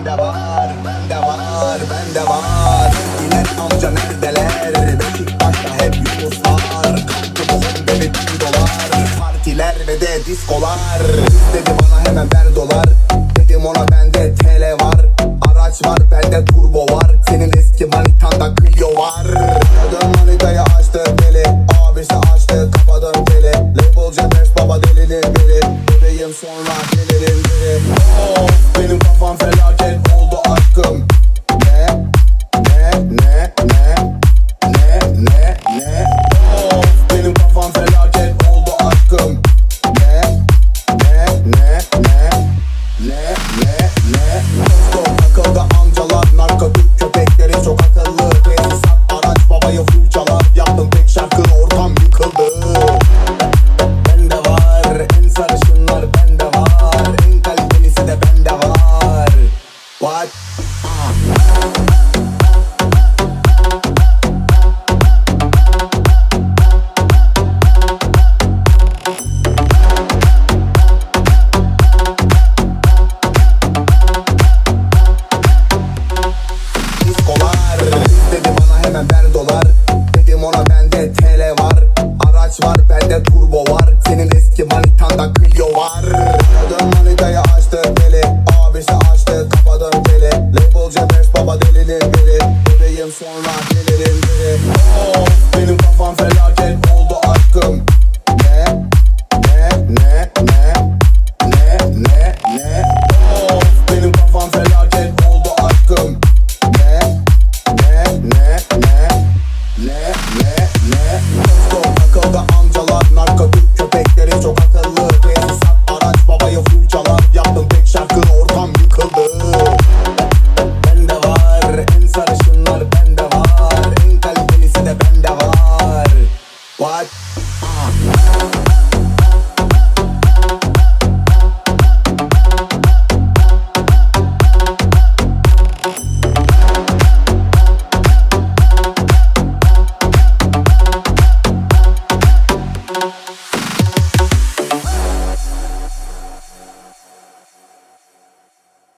Bende var, bende var, bende var. İler amca neredeler? Beşiktaş'ta hep Yunuslar. Kalktı bu honda ve $1000. Partiler ve de diskolar. Dedi bana hemen ver dolar. Dedim ona bende TL var. Araç var, bende turbo var. Senin eski manitanda Clio var. Adam manitayı açtı deli. Abisi açtı kafadan deli. Label Cebes baba delinin biri. Bebeğim sonra delirin biri. Of, benim kafam felaket oldu aşkım. Ne? Of, benim kafam felaket oldu aşkım. Dostum takıldı amcalar, narkotik köpekleri çok akıllı. Tesisat araç babayı full çalar. Yaptım tek şarkı ortam yıkıldı. Bende var en sarışınlar, bende var en kalitelisi de bende var. What? Dedi bana hemen ver dolar. Dedim ona bende TL var. Araç var, bende turbo var. Senin eski manitanda Clio var.